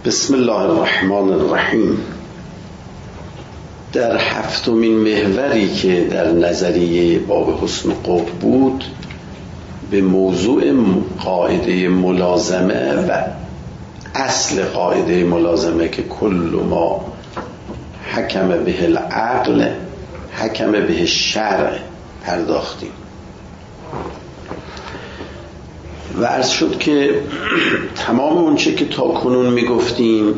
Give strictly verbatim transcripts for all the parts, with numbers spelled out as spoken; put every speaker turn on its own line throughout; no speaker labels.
بسم الله الرحمن الرحیم. در هفتمین محوری که در نظریه باب حسن قبح بود به موضوع قاعده ملازمه و اصل قاعده ملازمه که کل ما حکم به العقل حکم به شرع پرداختیم و عرض شد که تمام اون چه که تا کنون میگفتیم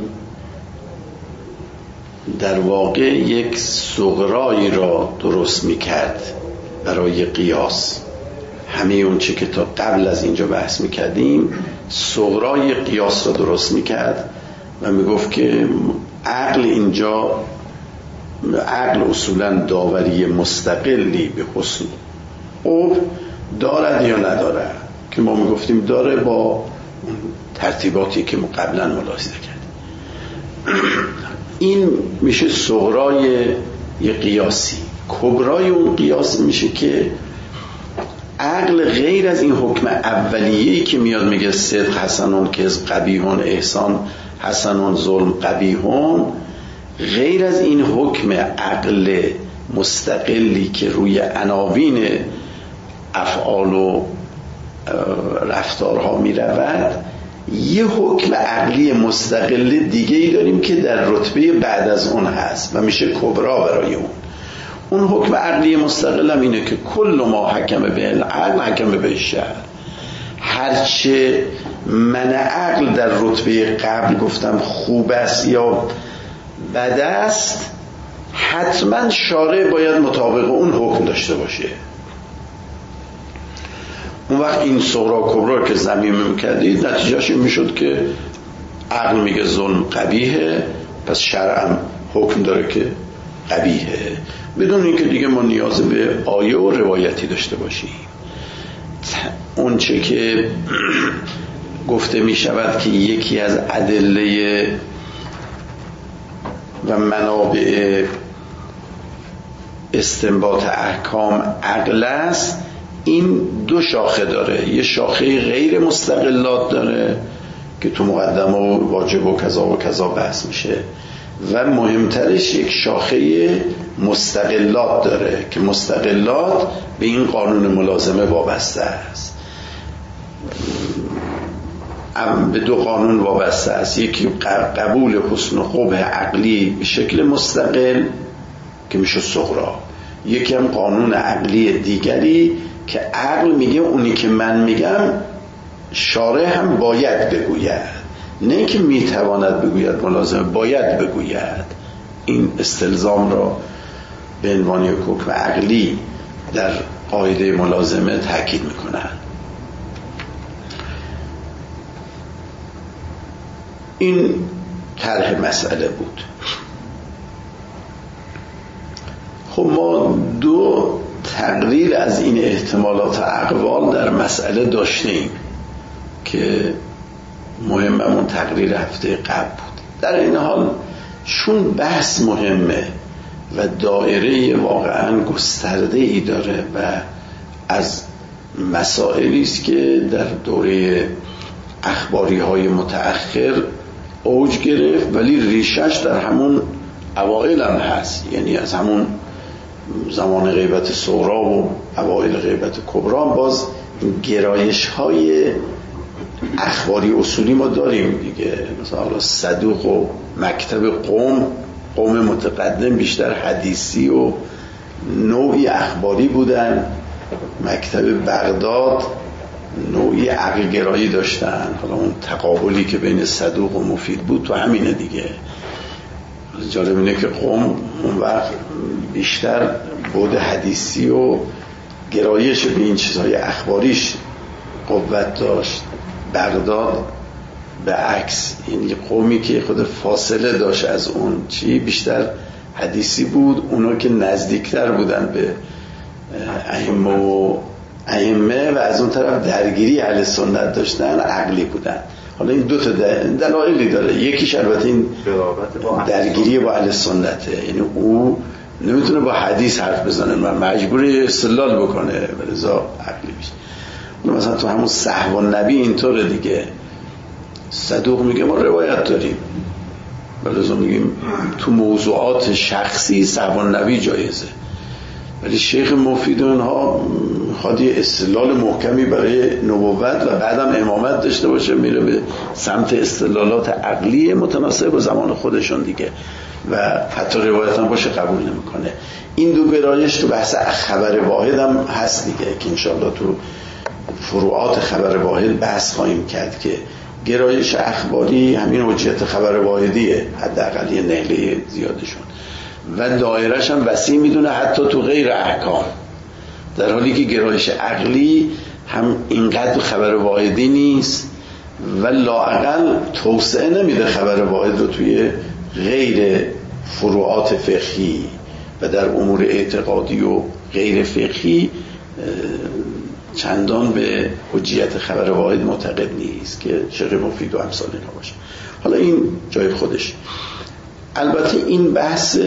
در واقع یک صغرایی را درست میکرد برای قیاس. همه اون چه که تا قبل از اینجا بحث میکردیم صغرای قیاس را درست میکرد و میگفت که عقل اینجا عقل اصولا داوری مستقلی به حسن قبح دارد یا ندارد، که ما میگفتیم داره با اون ترتیباتی که ما قبلا ملاحظه کردیم. این میشه صغرای یه قیاسی. کبرای اون قیاس میشه که عقل غیر از این حکم اولیه‌ای که میاد میگه صدق حسنون کذب قبیحون احسان حسنون ظلم قبیحون، غیر از این حکم عقل مستقلی که روی عناوین افعال و رفتارها می رود، یه حکم عقلی مستقل دیگه ای داریم که در رتبه بعد از اون هست و میشه کبرا برای اون. اون حکم عقلی مستقل هم اینه که کل ما حکم به العقل حکم به شرع. هرچه من عقل در رتبه قبل گفتم خوب است یا بد است، حتما شارع باید مطابق اون حکم داشته باشه. اون وقت این صغرا کبرا که ضمیمه میکردید نتیجهش این میشد که عقل میگه ظلم قبیحه، پس شرع هم حکم داره که قبیحه، بدون اینکه دیگه ما نیاز به آیه و روایتی داشته باشیم. اون چه که گفته میشود که یکی از ادله و منابع استنباط احکام عقل است، این دو شاخه داره. یه شاخه غیر مستقلات داره که تو مقدمه و واجب و کذا و کذا بحث میشه و مهمترش یک شاخه مستقلات داره که مستقلات به این قانون ملازمه وابسته است، به دو قانون وابسته است. یکی قبول حسن و قبح عقلی به شکل مستقل که میشه صغرا، یکی هم قانون عقلی دیگری که عقل میگه اونی که من میگم شارع هم باید بگوید، نه که میتواند بگوید، ملازمه باید بگوید. این استلزام را به عنوان یک حکم عقلی در قاعده ملازمه تاکید میکنن. این طرح مسئله بود. خب ما دو تقریر از این احتمالات اقوال در مسئله داشتیم که مهممون تقریر هفته قبل بود. در این حال چون بحث مهمه و دایره واقعا گسترده ای داره و از مسائلی است که در دوره اخباری های متأخر اوج گرفت ولی ریشش در همون اوائل هم هست، یعنی از همون زمان غیبت صغرا و اوائل غیبت کبرا باز گرایش های اخباری اصولی ما داریم دیگه. مثلا صدوق و مکتب قوم قوم متقدم بیشتر حدیثی و نوعی اخباری بودن، مکتب بغداد نوعی عقل گرایی داشتن. حالا اون تقابلی که بین صدوق و مفید بود تو همینه دیگه. جالب اینه که قوم اون وقت بیشتر بود حدیثی و گرایش به این چیزهای اخباریش قوت داشت، بغداد به عکس، یعنی قومی که خود فاصله داشت از اون چی بیشتر حدیثی بود. اونا که نزدیکتر بودن به ائمه و ائمه و از اون طرف درگیری اهل سنت داشتن عقلی بودن. حالا این دو تا دلایلی داره. یکیش البته این درگیری با اهل سنته، یعنی او نمیتونه با حدیث حرف بزنه و مجبور استدلال بکنه و لذا عقلی میشه. مثلا تو همون صحو النبی اینطوره دیگه. صدوق میگه ما روایت داریم، ولی میگیم تو موضوعات شخصی صحابه نبی جایزه. ولی شیخ مفید اونها خواد یه استدلال محکمی برای نبوت و بعدم امامت داشته باشه، میره به سمت استدلالات عقلی متناسب با زمان خودشون دیگه و حتی روایت هم باشه قبول نمیکنه. این دو گرایش تو بحث خبر واحد هم هست دیگه که انشالله تو فروعات خبر واحد بحث خواهیم کرد که گرایش اخباری همین حجیت خبر واحدیه، حداقل یه نهله زیادشون، و دایرهش هم وسیع میدونه حتی تو غیر احکام، در حالی که گرایش عقلی هم اینقدر خبر واحدی نیست و لااقل توسعه نمیده خبر واحد رو توی غیر فروعات فقهی و در امور اعتقادی و غیر فقهی چندان به حجیت خبر واحد معتقد نیست که شیخ مفید و امثال اینا باشه. حالا این جای خودش. البته این بحث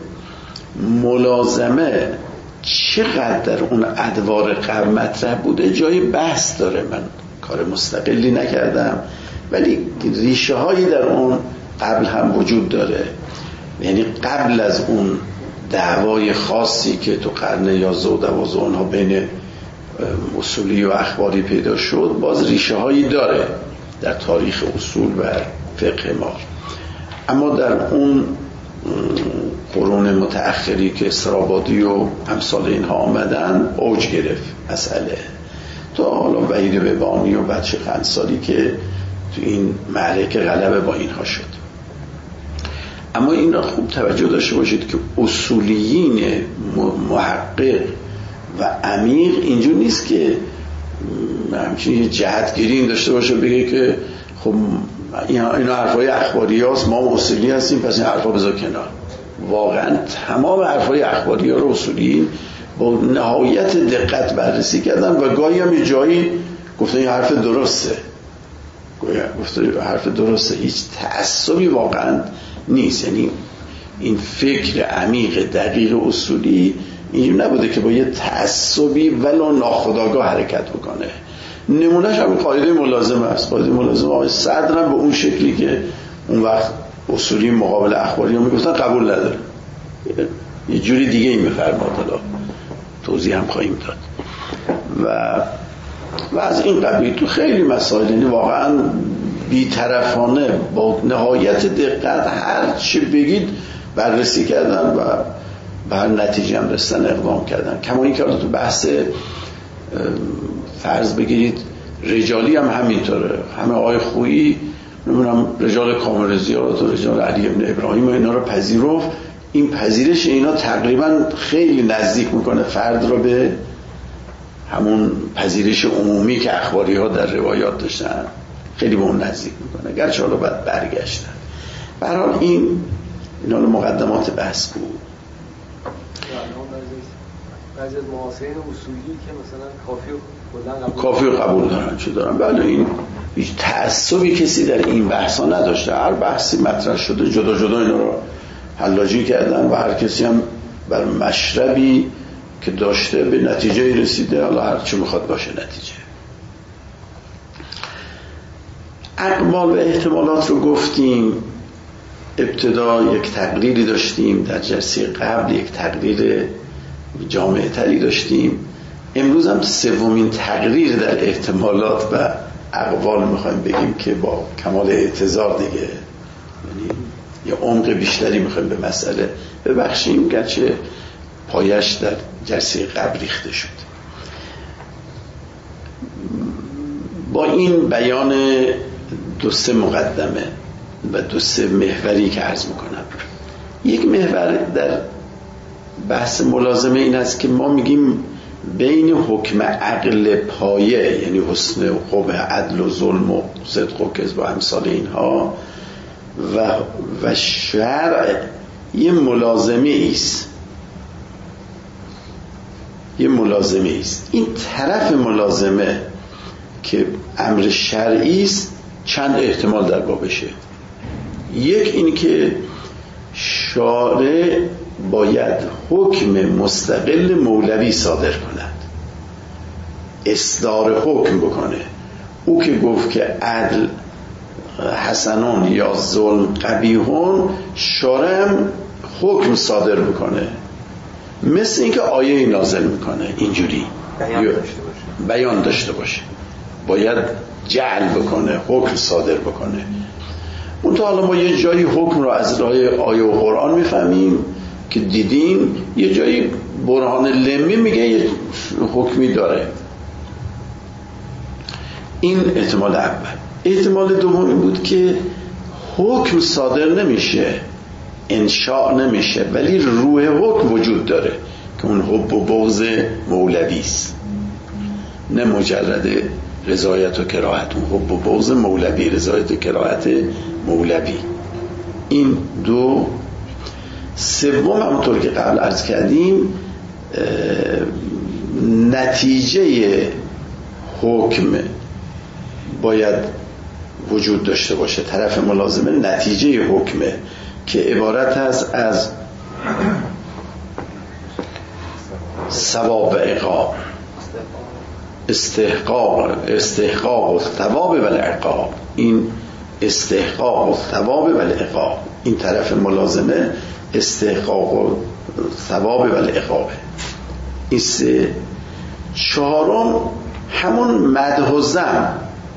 ملازمه چقدر در اون ادوار قبل مطرح بوده جای بحث داره، من کار مستقلی نکردم، ولی ریشه هایی در اون قبل هم وجود داره. یعنی قبل از اون دعوای خاصی که تو قرن یازده و دوازده اونها بین اصولی و اخباری پیدا شد، باز ریشه هایی داره در تاریخ اصول و فقه ما. اما در اون قرون متأخری که استرابادی و امثال اینها آمدن اوج گرفت مسئله، تا حالا وحید بهبانی و بعد شیخ انصاری که تو این معرکه غلبه با اینها شد. اما این را خوب توجه داشته باشید که اصولیین محقق و عمیق اینجور نیست که همچنین یه جهتگیری این داشته باشه بگه که خب اینا حرفای اخباری هاست، ما اصولی هستیم پس این حرفا بذار کنار. واقعا تمام حرفای اخباری ها رو اصولی با نهایت دقت بررسی کردن و گاهی هم یه جایی گفتن این حرف درسته، گاهی گفتن حرف درسته، هیچ تعصبی واقعا نیست. یعنی این فکر عمیق دقیق اصولی اینجور نبوده که با یه تعصبی ولو ناخودآگاه حرکت بکنه. نمونهش هم قاعده ملازمه است. قاعده ملازمه آقای صدر هم به اون شکلی که اون وقت اصولی مقابل اخباری هم میگفتن قبول نداره، یه جوری دیگه این میفرماد، حالا توضیح هم خواهیم داد. و و از این قبیل تو خیلی مسائل، یعنی واقعا بی‌طرفانه با نهایت دقت هر چی بگید بررسی کردن و به هر نتیجه هم رسیدن، اقدام کردن. کما این که تو بحث فرض بگیرید رجالی هم همینطوره، همه آقای خویی نمیدونم رجال کامل زیارت و رجال علی ابن ابراهیم و اینا رو پذیرفت. این پذیرش اینا تقریبا خیلی نزدیک میکنه فرد رو به همون پذیرش عمومی که اخباری ها در روایات داشتن، خیلی به اون نزدیک میکنه، گرچه حالا باید برگشتن. به هر حال این اینا مقدمات بحث بود.
بعضی از معاصرین اصولی که مثلا کافی و قبول
کافی و قبول دارن چه دارن، بله این هیچ تعصبی کسی در این بحثا نداشته، هر بحثی مطرح شده جدا جدا اینا رو حلاجی کردن و هر کسی هم بر مشربی که داشته به نتیجه رسیده، حالا هر چی میخواد باشه نتیجه. اقوال و احتمالات رو گفتیم. ابتدا یک تقریری داشتیم، در جلسه قبل یک تقریر جامعه تری داشتیم، امروز هم سومین تقریر در احتمالات و اقوال میخوایم بگیم که با کمال اعتذار دیگه، یعنی یه عمق بیشتری میخوایم به مسئله ببخشیم، گرچه پایش در جلسه قبل ریخته شد. با این بیان دو سه مقدمه و دو سه محوری که عرض میکنم، یک محور در بحث ملازمه این است که ما میگیم بین حکم عقل پایه، یعنی حسن و قبح، عدل و ظلم و صدق و کذب و امثال اینها، و و شرع یه ملازمه است، یه ملازمه است. این طرف ملازمه که امر شرعی است چند احتمال در بابشه. یک این که شارع باید حکم مستقل مولوی صادر کند، اصدار حکم بکنه. او که گفت که عدل حسنون یا ظلم قبیحون شارع حکم صادر میکنه، مثل اینکه آیه نازل میکنه اینجوری
بیان داشته باشه
بیان داشته باشه باید جعل بکنه، حکم صادر بکنه. اون تا حالا ما یه جایی حکم رو از راه آیه و قرآن میفهمیم که دیدیم، یه جایی برهان لمی میگه یه حکمی داره. این احتمال اول. احتمال دومی بود که حکم صادر نمیشه، انشاء نمیشه، ولی روح حکم وجود داره که اون حب و بغض مولوی است، نه مجرد رضایت و کراهت. اون حب و بغض مولوی، رضایت و کراهت مولوی. این دو. سوم همونطور که قبل عرض کردیم نتیجه حکم باید وجود داشته باشه، طرف ملازمه نتیجه حکمه که عبارت هست از ثواب و عقاب، استحقاق استحقاق الثواب و العقاب. این استحقاق الثواب و العقاب، این طرف ملازمه استحقاق الثواب و العقاب. این سه. چهارم همون مدح و ذم.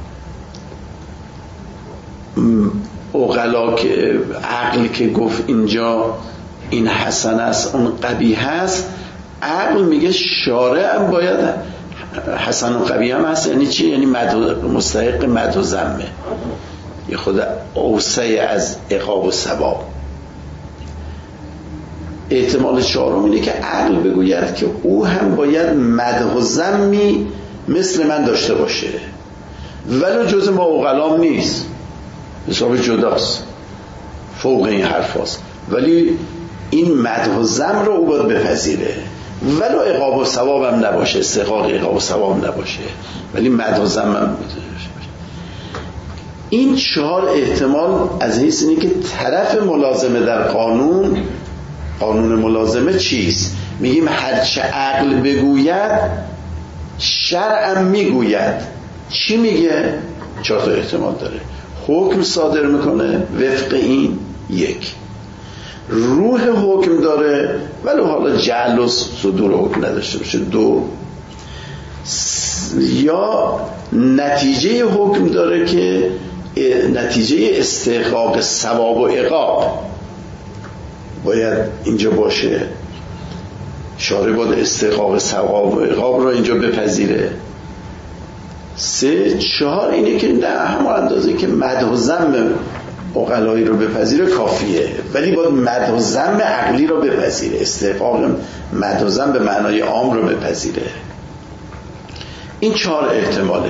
عقلا که عقل که گفت اینجا این حسن است اون قبیح است، عقل میگه شارع هم باید حسن و قبیح هم هست. یعنی چی؟ یعنی مستحق مدح و ذمه، یه خود اوسع از عقاب و ثواب. احتمال چهارم اینه که عقل بگوید که او هم باید مدح و ذمی مثل من داشته باشه، ولی جز ما عقلام نیست، حساب جداست، فوق این حرف هست، ولی این مدح و ذم رو او باید بپذیره، ولو عقاب و ثواب هم نباشه، استحقاق عقاب و ثواب نباشه، ولی مدح و ذم هم باشه. این چهار احتمال از حیث اینه که طرف ملازمه در قانون، قانون ملازمه چیست؟ میگیم هرچه عقل بگوید شرع میگوید. چی میگه؟ چهار تا احتمال داره. حکم صادر میکنه وفق این، یک. روح حکم داره ولی حالا جعل و صدور حکم نداشته باشه، دو. یا نتیجه حکم داره که نتیجه استحقاق ثواب و عقاب باید اینجا باشه، شارع باید استحقاق ثواب و عقاب رو اینجا بپذیره. سه. چهار اینه که نه، همون اندازه که مدح و ذم عقلایی رو بپذیره کافیه، ولی باید مدح و ذم عقلی رو بپذیره، استحقاق مدح و ذم به معنای عام رو بپذیره. این چهار احتماله.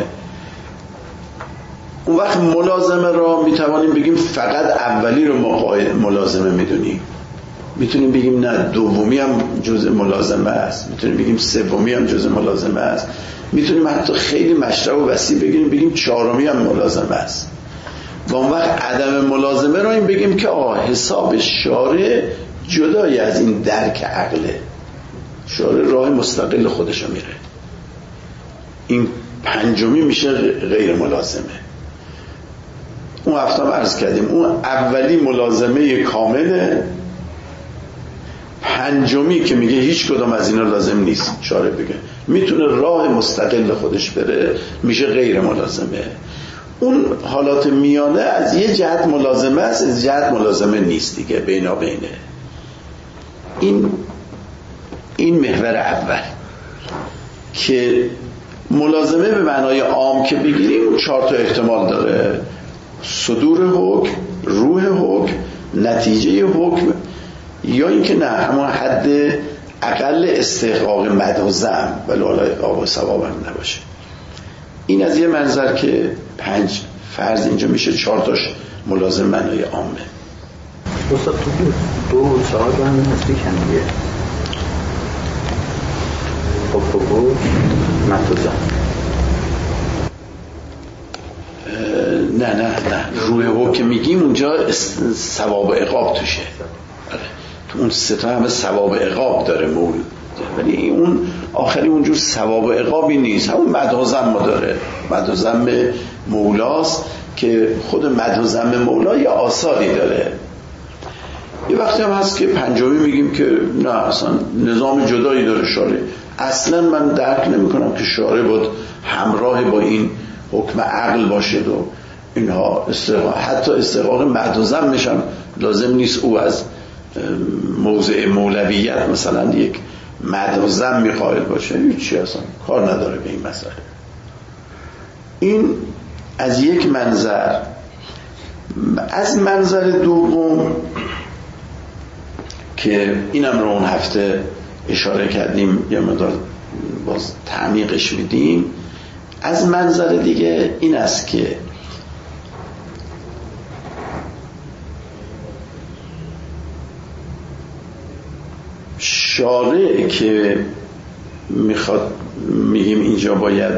اون وقت ملازمه را میتوانیم بگیم فقط اولی رو ما ملازمه میدونیم، میتونیم بگیم نه دومی هم جزء ملازمه است، میتونیم بگیم سومی هم جزء ملازمه است، میتونیم حتی خیلی مشرع و وسیع بگیم بگیم چهارمی هم ملازمه است. و اون وقت عدم ملازمه رو این بگیم که آه حساب شارع جدای از این درک عقله، شارع راه مستقل خودشو میره. این پنجمی میشه غیر ملازمه. اون هفته هم عرض کردیم اون اولی ملازمه کامله، پنجمی که میگه هیچ کدام از اینا لازم نیست، شارع بگه میتونه راه مستقل خودش بره، میشه غیر ملازمه. اون حالات میانه از یه جهت ملازمه است، از جهت ملازمه نیست دیگه، بینابینه. این این محور اول که ملازمه به معنای عام که بگیریم چهار تا احتمال داره: صدور حکم، روح حکم، نتیجه حکم، یا اینکه نه همون حد اقل استحقاق مدح و ذم ولی حالا عقاب و ثواب هم نباشه. این از یه منظر که پنج فرض اینجا میشه، چهار تاش ملازم معنای عامه.
استاد تو دو و چهار با هم نزدیک هم دیگه، خب بگو مدح و ذم.
نه نه نه روح حکم میگیم اونجا ثواب و عقاب توشه. تو اون سه تا همه ثواب و عقاب داره مولد، ولی اون آخری اونجور ثواب و عقابی نیست، همون مدح و ذم داره. مدح و ذم مولاست که خود مدح و ذم مولا یه آثاری داره. یه وقتی هم هست که پنجمی میگیم که نه اصلا نظام جدایی داره شارع. اصلا من درک نمی کنم که شارع باید همراه با این حکم عقل باشد و اینها استقاق، حتی استقاق مدح و ذمش هم لازم نیست او از موضع مولویت مثلا یک مدح و ذم قائل باشه، هیچی اصلا کار نداره به این مسئله. این از یک منظر. از منظر دوم که اینم رو اون هفته اشاره کردیم یه مقدار باز تعمیقش میدیم، از منظر دیگه این است که شارع که میخواد میگیم اینجا باید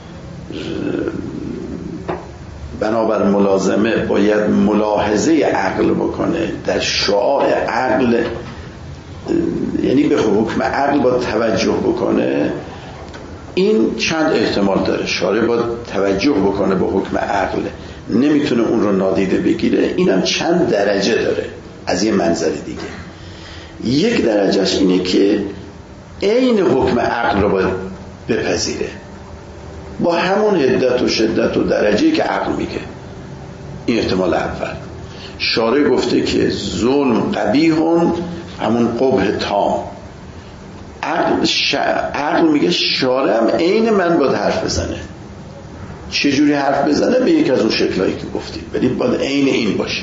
بنابر ملازمه باید ملاحظه عقل بکنه، در شعاع عقل یعنی به حکم عقل باید توجه بکنه. این چند احتمال داره. شارع باید توجه بکنه به حکم عقل، نمیتونه اون رو نادیده بگیره. اینم چند درجه داره از یه منظر دیگه. یک درجهش اینه که عین حکم عقل رو باید بپذیره با همون حدت و شدت و درجه‌ای که عقل میگه. این احتمال اول. شارع گفته که ظلم قبیح، همون قبح تام. عقل, ش... عقل میگه شارع هم عین من باید حرف بزنه. چجوری حرف بزنه؟ به یک از اون شکلایی که گفتیم، ولی باید عین این باشه.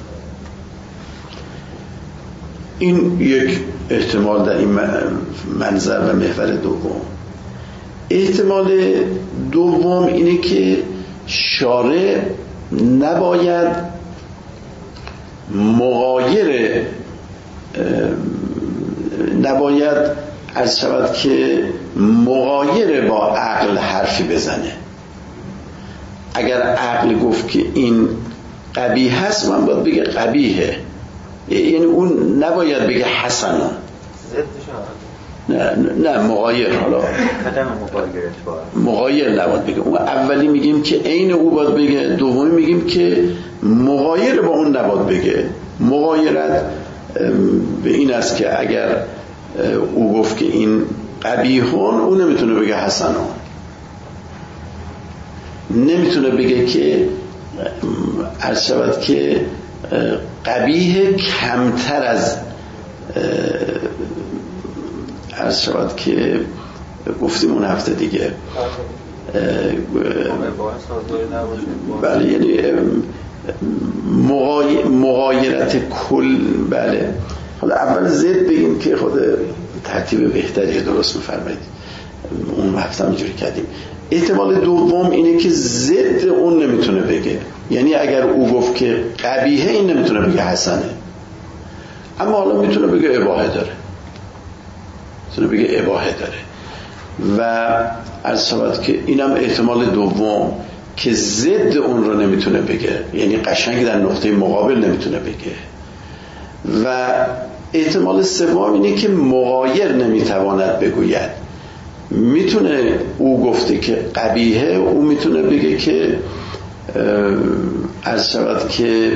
این یک احتمال در این منظر و محور دوم. احتمال دوم اینه که شارع نباید مغایر نباید عرض شود که مغایر با عقل حرفی بزنه. اگر عقل گفت که این قبیح هست، من باید بگه قبیحه، یعنی اون نباید بگه حسن. نه نه مغایر. حالا مغایر نباید بگه. اون اولی میگیم که عین او باید بگه، دومی میگیم که مغایر با اون نباید بگه. مغایرت به این است که اگر او گفت که این قبیحون، او نمیتونه بگه حسنون، نمیتونه بگه که عرض شود که قبیح کمتر از عرض شود که گفتیم اون هفته دیگه بله، یعنی مغای... مغایرت کل. بله، حالا اول زد بگیم که خود ترتیب بهتری درست می‌فرمایید. اون هفته هم اینجوری کردیم. احتمال دوم اینه که ضد اون نمیتونه بگه، یعنی اگر او گفت که قبیحه، این نمیتونه بگه حسنه، اما حالا میتونه بگه اباحه داره، میتونه بگه اباحه داره. و عرض شود که اینم احتمال دوم که ضد اون رو نمیتونه بگه، یعنی قشنگ در نقطه مقابل نمیتونه بگه. و احتمال سوم اینه که مغایر نمیتواند بگوید. میتونه او گفته که قبیحه، او میتونه بگه که عرض شود که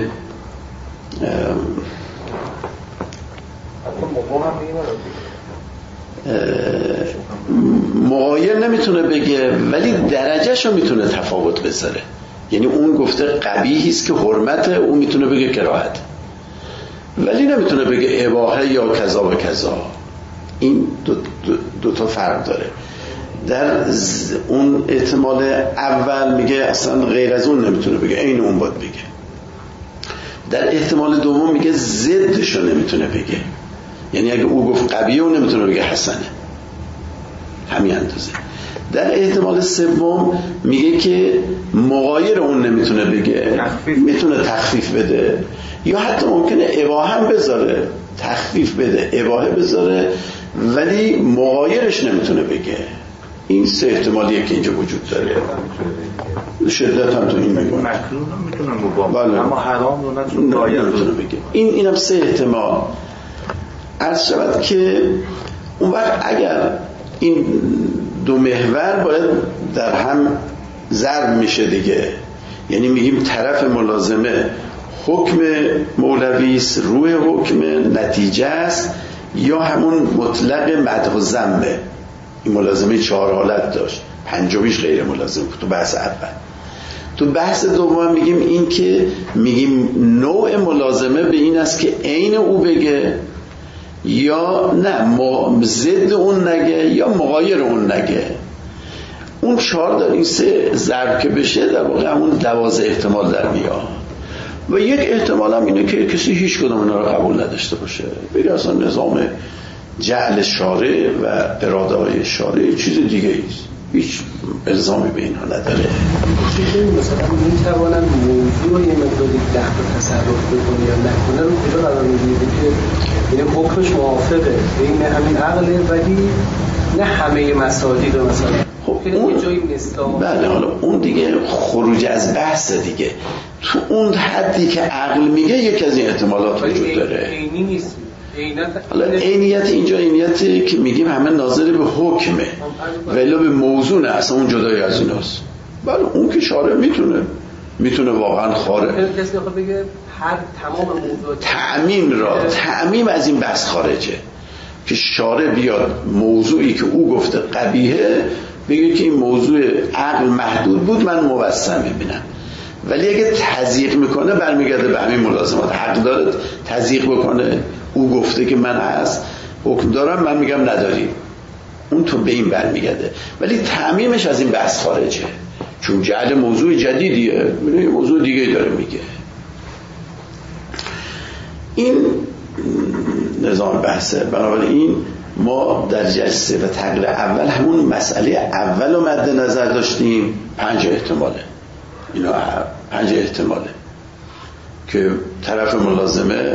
مغایر نمیتونه بگه، ولی درجهش رو میتونه تفاوت بذاره. یعنی اون گفته قبیحی است که حرمته، او میتونه بگه کراهت، ولی نمیتونه بگه اباحه یا کذا و کذا. این دو, دو, دو تا فرق داره. در اون احتمال اول میگه اصلا غیر از اون نمیتونه بگه، این اون باید بگه. در احتمال دوم میگه ضدشو نمیتونه بگه، یعنی اگه او گفت قبیحه، اون نمیتونه بگه حسنه، همین اندازه. در احتمال سوم میگه که مغایر اون نمیتونه بگه، تخفیف. میتونه تخفیف بده، یا حتی ممکنه اباحه هم بذاره، تخفیف بده، اباحه بذاره، ولی مغایرش نمیتونه بگه. این سه احتمالیه که اینجا وجود داره. شدت هم تو این میگه
مکروه نمیتونه مباح، اما حرام رو نمیتونه
بگه. این اینم سه احتمال. عرض شود که اون وقت اگر این دو محور باید در هم ضرب میشه دیگه، یعنی میگیم طرف ملازمه حکم مولوی است، روح حکم نتیجه است، یا همون مطلق مدح و ذمه. این ملازمه چهار حالت داشت، پنجمیش غیر ملازم بود تو بحث اول. تو بحث دوم میگیم این که میگیم نوع ملازمه به این است که عین او بگه یا نه ضد اون نگه یا مغایر اون نگه. اون چهار داریم، سه ضرب که بشه در واقع همون دوازده احتمال در میاد. و یک احتمال هم اینه که کسی هیچ کدوم اینا رو قبول نداشته باشه، بگه اصلا نظام جعل شارع و اراده های شارع چیز دیگه ایست، هیچ الزامی به اینها نداره.
چیزی مثلا میتوانن موضوع یه مقداری دخل تصرف بکنه یا نکنه رو کجا قرار میگیره که یعنی حکمش موافقه بین همین عقله، ولی نه همه مسائل رو مثلا
خب اون بله، حالا اون دیگه خروج از بحث دیگه. تو اون حدی که عقل میگه یک از این احتمالات وجود داره.
عینی نیست.
حالا عینیت اینجا عینیتی که میگیم همه ناظر به حکمه ولی به موضوع نه، اصلا اون جدای از ایناست. بله اون که شارع میتونه میتونه واقعا خارج
کسی بخواد بگه هر تمام موضوع
تعمیم را تعمیم از این بحث خارجه که شارع بیاد موضوعی که او گفته قبیحه بگه که این موضوع عقل محدود بود من موسع میبینم، ولی اگه تضییق میکنه برمیگرده به همین ملازمات. حق داره تضییق بکنه، او گفته که من هست حکم دارم من میگم نداری، اون تو به این برمیگرده، ولی تعمیمش از این بحث خارجه چون جعل موضوع جدیدیه، موضوع دیگه داره میگه. این نظام بحثه. بنابراین ما در جلسه و تقریر اول همون مسئله اول رو مد نظر داشتیم، پنج احتماله، اینا پنج احتماله که طرف ملازمه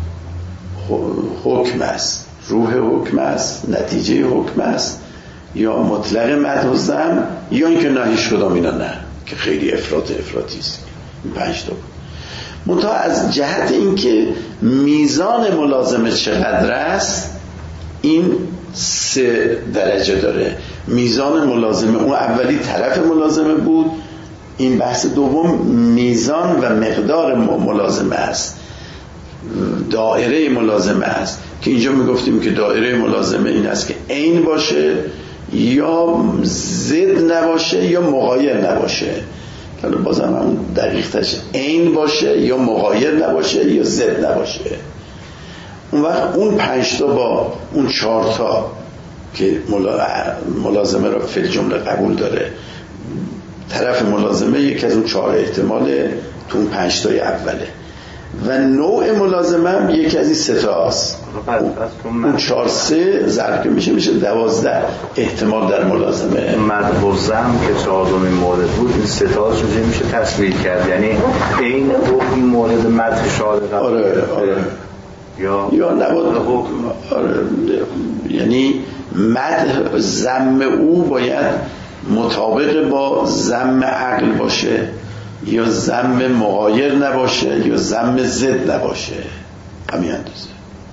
حکم است، روح حکم است، نتیجه حکم است، یا مطلق مدح و ذم، یا اینکه نه هیچ کدام اینا نه، که خیلی افراط افراطی است. این پنج تا بود. منتها از جهت اینکه میزان ملازمه چقدر است این سه درجه داره. میزان ملازمه اون اولی طرف ملازمه بود، این بحث دوم میزان و مقدار ملازمه است، دایره ملازمه است که اینجا میگفتیم که دایره ملازمه این است که عین باشه یا ضد نباشه یا مغایر نباشه. حالا بازم هم دقیق ترش عین باشه یا مغایر نباشه یا ضد نباشه. اون وقت اون پنج تا با اون چهار تا که ملازمه را فی الجمله قبول داره، طرف ملازمه یکی از اون چهار احتماله تو اون پنج تای اوله، و نوع ملازمه هم یکی از این سه تا هست. اون چهار سه ضرب که میشه میشه دوازده احتمال در ملازمه.
مدح و ذم که چهارمین مورد بود، این سه تا رو میشه تصویر کرد، یعنی این حکم مورد مدح شارع.
آره آره یا یا نباید آره، یعنی مدح ذم او باید مطابق با ذم عقل باشه، یا ذم مغایر نباشه یا ذم ضد نباشه، همین اندازه.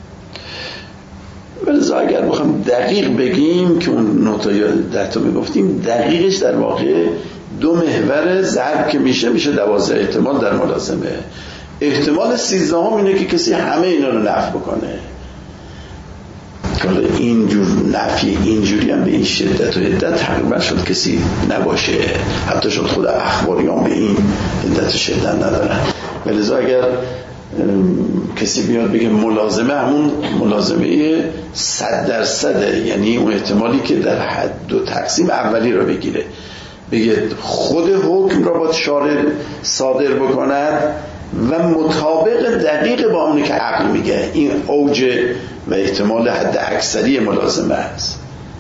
ولی اگر بخوام دقیق بگیم که اون نوتای ده تا میگفتیم، دقیقش در واقع دو محور ضرب که میشه میشه دوازده احتمال در ملازمه. احتمال سیزدهم اینه که کسی همه اینا رو نفی بکنه. حالا اینجور نفی اینجوری هم به این شدت و عدت تقریبا شد کسی نباشه، حتی شد خود اخباریان به این عدت و شدت ندارن. ولذا اگر کسی بیاد بگه ملازمه همون ملازمه صد درصده، یعنی اون احتمالی که در حد دو تقسیم اولی رو بگیره، بگه خود حکم را با شارع صادر بکند و مطابق دقیق با اونی که عقل میگه، این اوج و احتمال حد اکثری ملازمه است.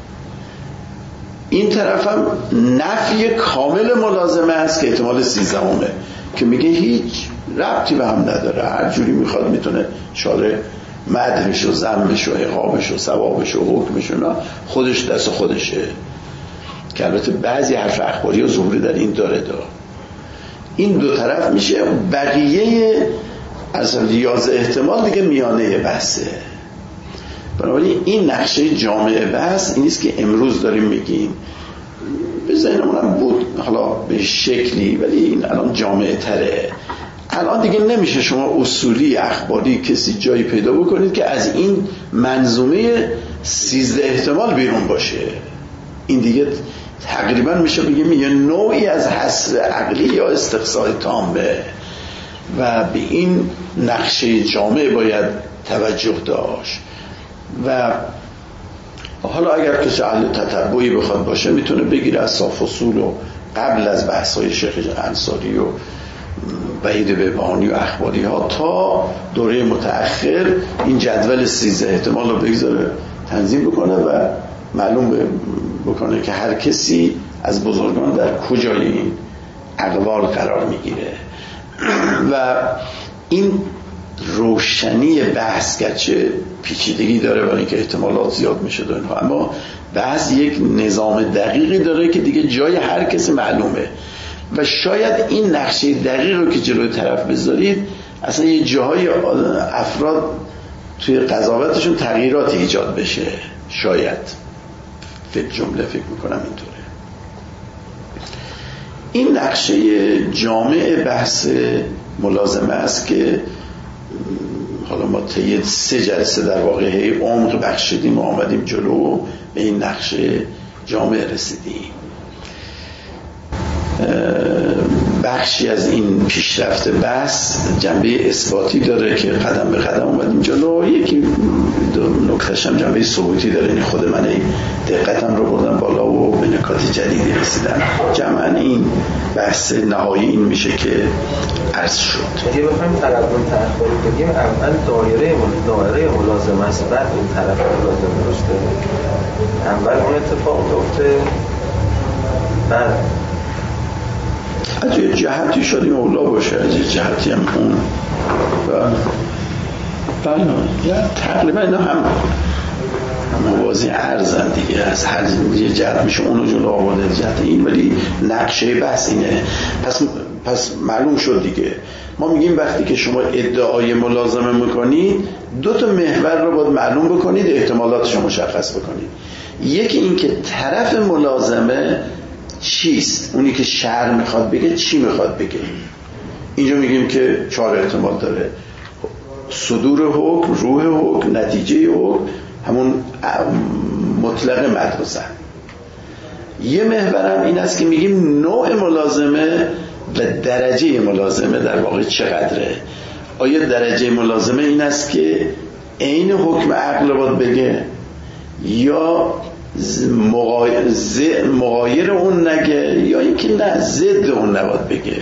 این طرف هم نفی کامل ملازمه است که احتمال سیزدهمه که میگه هیچ ربطی به هم نداره، هر جوری میخواد میتونه شارع مدحش و ذمش و عقابش و ثوابش و حکمش و خودش دست خودشه، که البته بعضی حرف اخباری و ظهوری در این داره داره. این دو طرف میشه، بقیه از یازده احتمال دیگه میانه بحثه. بنابراین این نقشه جامعه بحث این است که امروز داریم میگیم به ذهنمونم بود حالا به شکلی، ولی این الان جامعه تره. الان دیگه نمیشه شما اصولی اخباری کسی جایی پیدا بکنید که از این منظومه سیزده احتمال بیرون باشه. این دیگه تقریبا میشه بگیم یه نوعی از حصر عقلی یا استقصای تامه و به این نقشه جامعه باید توجه داشت. و حالا اگر کسی اهل تتبعی بخواد باشه میتونه بگیره از صاف اصول و قبل از بحث‌های شیخ انصاری و وحید بهبهانی و اخباری ها تا دوره متأخر این جدول سیزده احتمال رو بگذاره تنظیم بکنه و معلوم بکنه که هر کسی از بزرگان در کجای این اقوال قرار میگیره. و این روشنی بحث گرچه پیچیدگی داره برای اینکه احتمالات زیاد میشه دو اینها، اما بحث یک نظام دقیقی داره که دیگه جای هر کسی معلومه و شاید این نقشه دقیق رو که جلوی طرف بذارید اصلا یه جاهای افراد توی قضاوتشون تغییرات ایجاد بشه. شاید فکر جمله فکر میکنم اینطوره. این نقشه جامع بحث ملازمه است که حالا ما طی سه جلسه در واقع عمق بخشیدیم و آمدیم جلو به این نقشه جامع رسیدیم. بخشی از این پیشرفت بحث جنبه اثباتی داره که قدم به قدم اومدیم جلو، یکی نکته‌اش هم جنبه ثبوتی داره، یعنی خود من دقتم رو بردم بالا و به نکات جدیدی رسیدم. جمعاً این بحث نهایی این میشه که عرض شد.
اگه بخوایم طرف اون طرف رو بگیم، اول دایره دایره ملازمه است، بعد اون طرف ملازمه درسته. اول اون اتفاق افتاده، بعد
از یه جهتی شاید این اولا باشه، از یه جهتی هم اون و تقریبا اینا هم موازی عرضن دیگه، از هر یه جهت میشه اونو جلو آورده جهت این، ولی نقشه بحث اینه. پس پس معلوم شد دیگه. ما میگیم وقتی که شما ادعای ملازمه میکنید دو تا محور رو باید معلوم بکنید، احتمالاتش رو مشخص بکنید. یکی این که طرف ملازمه چیست، اونی که شرع میخواد بگه چی میخواد بگه. اینجا میگیم که چهار احتمال داره: صدور حکم، روح حکم، نتیجه حکم، همون مطلق مدرسه. یه محورم این است که میگیم نوع ملازمه و درجه ملازمه در واقع چقدره. آیا درجه ملازمه این است که عین حکم عقل باید بگه یا مغایر, مغایر اون نگه، یا اینکه نه ضد اون نباید بگه.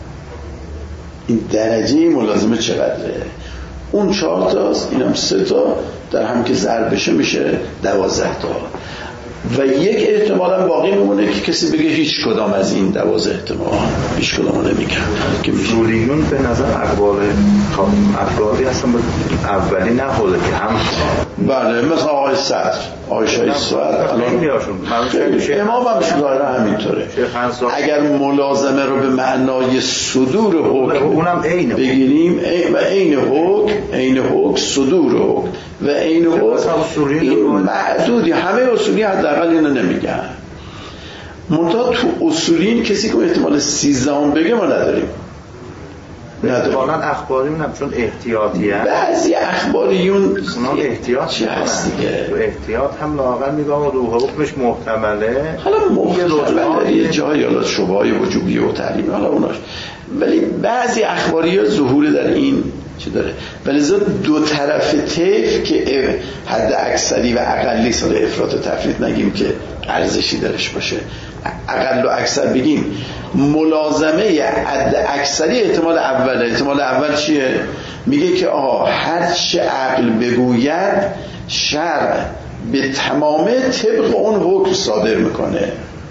این درجه ملازمه چقدره؟ اون چهار تاست، اینم سه تا، در هم که ضرب بشه میشه دوازده تا. و یک احتمال هم باقی میمونه که کسی بگه هیچ کدام از این دوازده احتمال هیچ کدام رو نمیگن که
اصولیون به نظر اقوال افرادی هستن اولی نخوده که هم
بله، مثلا آقای صدر، آقای شایی صدر الان امام هم شداره همینطوره. اگر ملازمه رو به معنای صدور حکم بگیریم و عین حکم عین حکم صدور حکم و عین حکم این معدودی، همه اصولی حداقل اینو نمیگن. منتها تو اصولین کسی که احتمال سیزدهم بگه ما نداریم.
نداریم. اخباری منم چون احتیاطی هست.
بعضی اخباریون
اونا احتیاط چی هست دیگه؟ احتیاط هم لااقل میگم روح حکمش محتمله.
حالا محتمله یه جایی حالا شبهه‌های وجوبی و تحریمی حالا اوناش، ولی بعضی اخباری‌ها ظهور در این چی داره. ولی زاد دو طرف طیف که حد اکثری و اقلی، سال افراط و تفریط نگیم که ارزشی درش باشه، اقل و اکثر بگیم. ملازمه حد اکثری احتمال اوله. احتمال اول چیه؟ میگه که آها هر چه عقل بگوید شرع به تمامه طبق اون حکم صادر میکنه،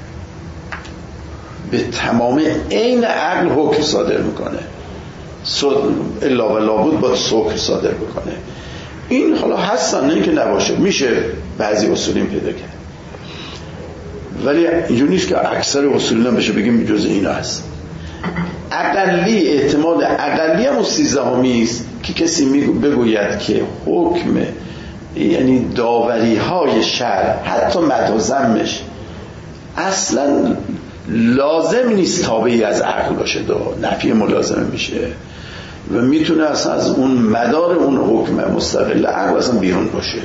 به تمامه عین عقل حکم صادر میکنه، الا و لابد باید حکم صادر بکنه. این حالا هستن، نه که نباشه، میشه بعضی اصولین پیدا کرد، ولی اینجور نیست که اکثر اصولین هم بشه بگیم جز اینا هست. اقلی احتمال اقلی هم سیزدهمی است که کسی بگوید که حکم یعنی داوری های شرع حتی مدح و ذمش اصلا لازم نیست تابعی از عقل باشه، دو نفی ملازمه میشه و میتونه اصلا از اون مدار اون حکم مستقل عقل اصلا بیرون باشه.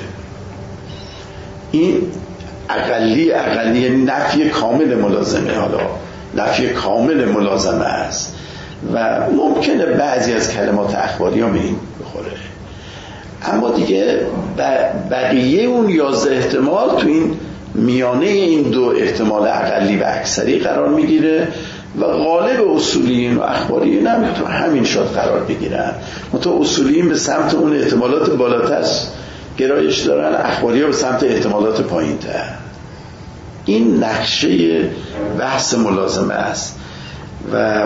این اقلی اقلی یعنی نفی کامل ملازمه، حالا نفی کامل ملازمه است و ممکنه بعضی از کلمات اخباری ها به این بخوره، اما دیگه بقیه اون یازده احتمال تو این میانه این دو احتمال اقلی و اکثری قرار میگیره و غالب اصولیین و اخباریین هم تو همین شاد قرار بگیرن. منتها اصولیین به سمت اون احتمالات بالاتر گرایش دارن، اخباری ها به سمت احتمالات پایین تر. این نقشه بحث ملازمه است. و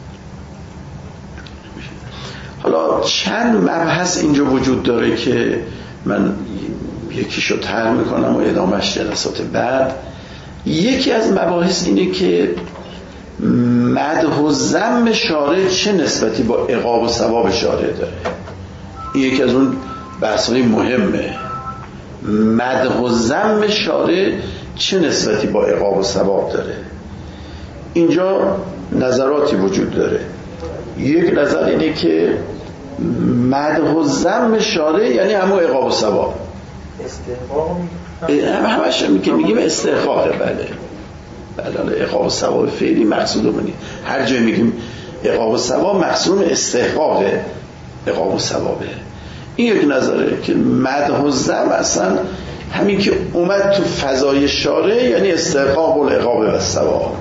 حالا چند مبحث اینجا وجود داره که من یکیشو طرح میکنم و ادامهش جلسات بعد. یکی از مباحث اینه که مدح و ذم شارع چه نسبتی با عقاب و ثواب شارع داره. این یکی از اون بحث‌های مهمه. مدح و ذم شارع چه نسبتی با عقاب و ثواب داره. اینجا نظراتی وجود داره. یک نظر اینه که مدح و ذم شارع یعنی همون عقاب و ثواب. استحقاق همش که میگیم استحقاقه. بله بله عقاب و ثواب فعلی مقصودمون نیست. هر جای میگیم عقاب و ثواب مقصود استحقاق عقاب و ثوابه. این یک نظره که مدح و ذم اصلا همین که اومد تو فضای شارع یعنی استحقاق العقاب و الثواب.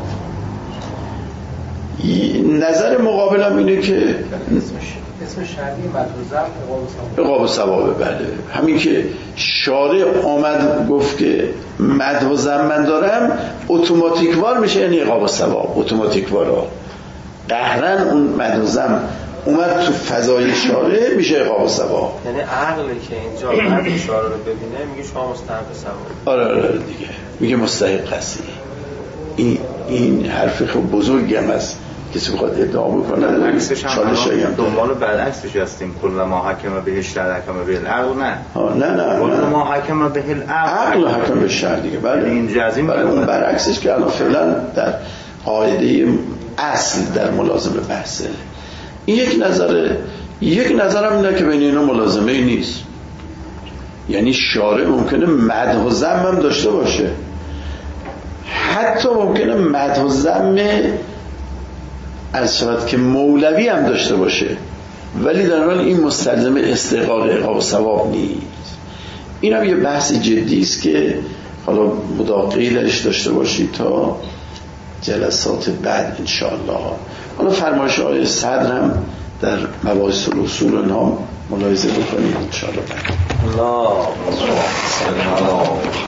نظر مقابل هم اینه که
اسم شرعی مدح و ذم
عقاب و ثواب. بله همین که شارع آمد گفت که مدح و ذم من دارم اتوماتیکوار میشه یعنی عقاب و ثواب. اتوماتیکوارا قهرن اون مدح و ذم اومد تو فضای شارع میشه عقاب و ثواب.
یعنی عقلی که اینجا مدح شارع رو ببینه میگه شما مستحق ثواب.
آره آره دیگه میگه مستحق هستی. این این حرف خب بزرگی هم است کسی بخواد ادعا بکنه. چالشایی هم
دنبال برعکسش هستیم. کل ما حکم به الشرع حکم به العقل. نه
نه نه
کل ما حکم به العقل
عقل حکم به الشرع دیگه. بله
این جزم.
بله اون برعکسش که الان فعلا در قاعده اصل در ملازمه بحثه. این یک نظره. یک نظرم اینه که بین اینا ملازمه ای نیست. یعنی شارع ممکنه مدح و ذم هم داشته باشه، حتی ممکنه مدح و ذم از شود که مولوی هم داشته باشه، ولی در حال این مستلزم استحقاق عقاب و ثواب نیست. این هم یه بحث جدی است که حالا مداقعی درش داشته باشید تا جلسات بعد انشاءالله. حالا فرمایش های صدر هم در مباحث الاصول اینها ملاحظه بکنید انشاءالله بعد.
الله